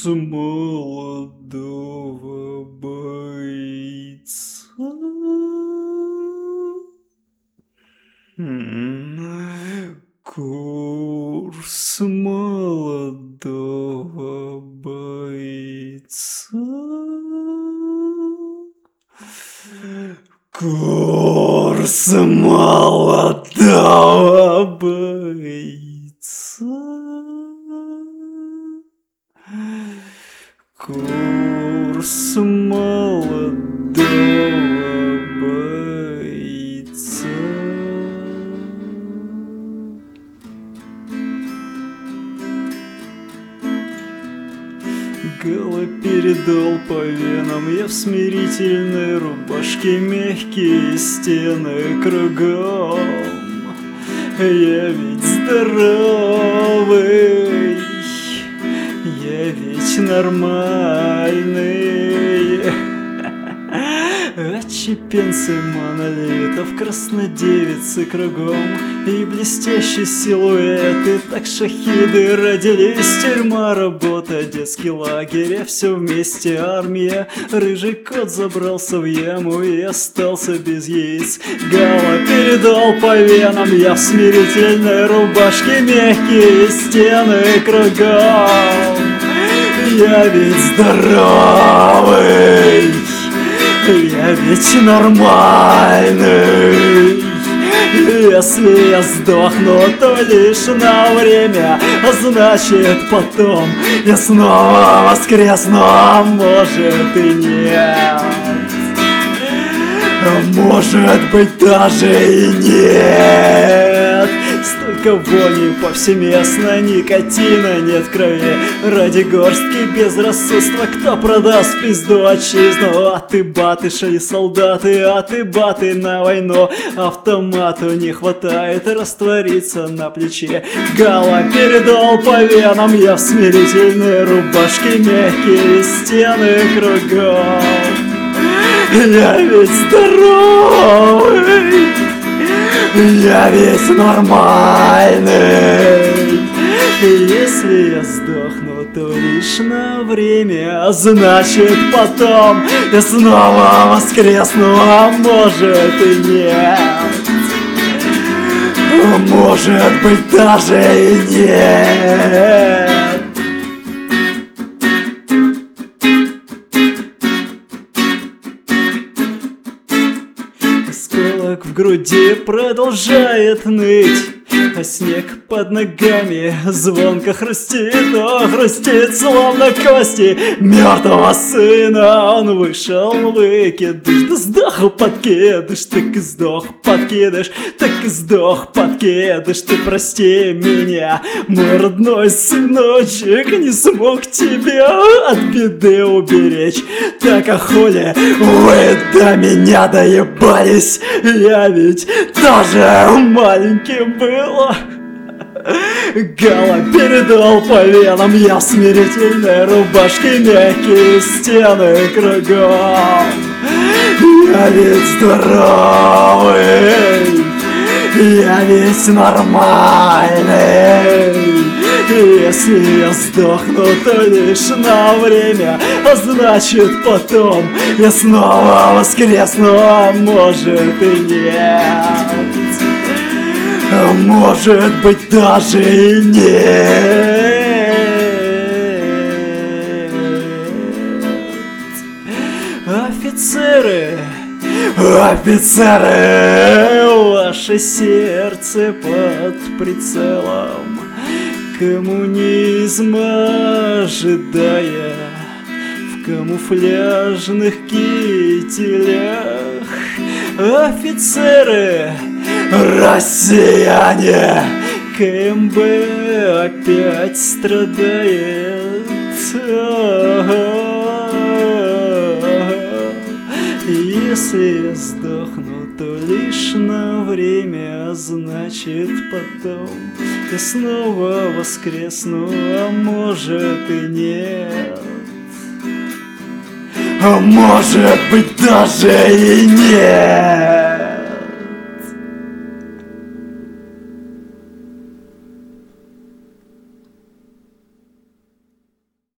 молодого бойца. Курс молодого бойца. Курс молодого бойца. Курс молодого бойца. Гала передал по венам, я в смирительной рубашке, мягкие стены кругом. Я ведь здоровый, я ведь нормальный. Отщепенцы монолитов, краснодевицы кругом и блестящие силуэты. Так шахиды родились, тюрьма, работа, детский лагерь, а все вместе армия. Рыжий кот забрался в яму и остался без яиц. Гала передал по венам, я в смирительной рубашке, мягкие стены кругом. Я ведь здоровый, я ведь нормальный. Если я сдохну, то лишь на время, а значит потом я снова воскресну, а может и нет. А может быть даже и нет. Столько вони повсеместно, никотина нет в крови. Ради горстки безрассудства кто продаст пизду отчизну? А ты баты, шли солдаты, а ты баты на войну. Автомату не хватает раствориться на плече. Гала передал по венам, я в смирительной рубашке, мягкие стены кругом. Я ведь здоровый, я ведь нормальный. Если я сдохну, то лишь на время, а значит потом я снова воскресну, а может и нет. А может быть даже и нет. Осколок в груди продолжает ныть, а снег под ногами звонко хрустит, о, хрустит, словно кости мертвого сына. Он вышел выкидыш, да сдох подкидыш, так и сдох подкидыш, так и сдох подкидыш. Ты прости меня, мой родной сыночек, не смог тебя от беды уберечь. Так а хули вы до меня доебались, я ведь тоже маленьким был. Гала передал по венам, я в смирительной рубашке, мягкие стены кругом. Я ведь здоровый, я ведь нормальный. Если я сдохну, то лишь на время, а значит потом я снова воскресну, а может и нет. А может быть даже и нет. Офицеры, офицеры, ваше сердце под прицелом коммунизма, ожидая в камуфляжных кителях. Офицеры, россияне, КМБ опять страдает. Если я сдохну, то лишь на время, а значит потом я снова воскресну, а может и нет. А может быть даже и нет.